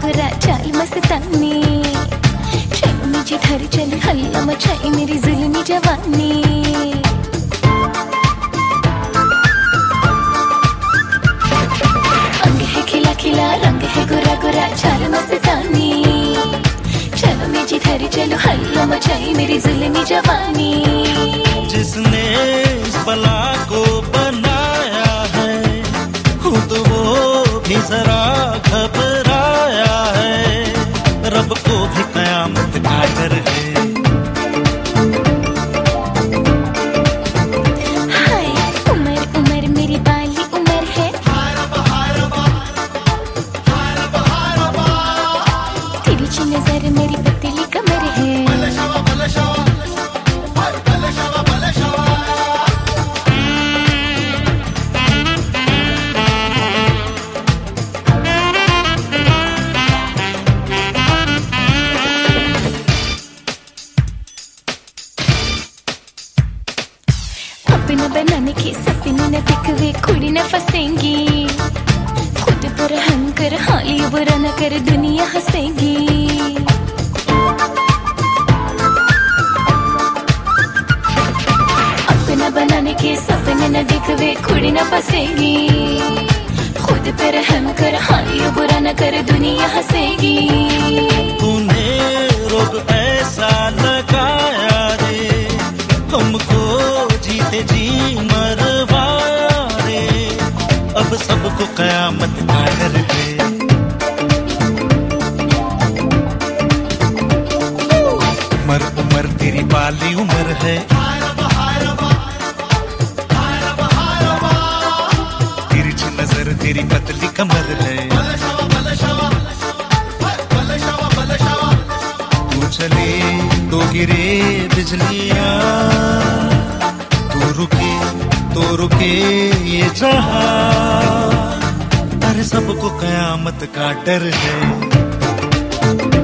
गुरा चाल मस्तानी, चलो मुझे घर चल हल्ला मचाई मेरी जुल्मी जवानी। अंग है खिला खिला रंग है गुरा गुरा चाल मस्तानी, चलो मुझे घर चलो हल्ला मचाई मेरी जुल्मी जवानी। जिसने इस बला को बनाया है खुद वो भी जरा घबराया है, रब को भी कयामत का डर है। हाय उमर उमर मेरी बाली उमर है, तिरछी नजर मेरी पतली कमर है। अपना बनाने के सपने न दिखवे कुड़ी न फंसेंगी, खुद पर हम कर हाली बुरा न कर दुनिया हंसेगी। अपना बनाने के सपने न दिखवे कुड़ी न फंसेगी, खुद पर हम कर हाली बुरा न कर दुनिया हंसेगी। तूने रोग ऐसा लगाया रे हमको जीते जी मरवाया रे, अब सबको कयामत का डर है। उमर उमर तेरी बाली उमर है, तिरछी नजर तेरी पतली कमर है। तू चले तो गिरे बिजलियां, तो रुके ये जहां, अरे सबको कयामत का डर है।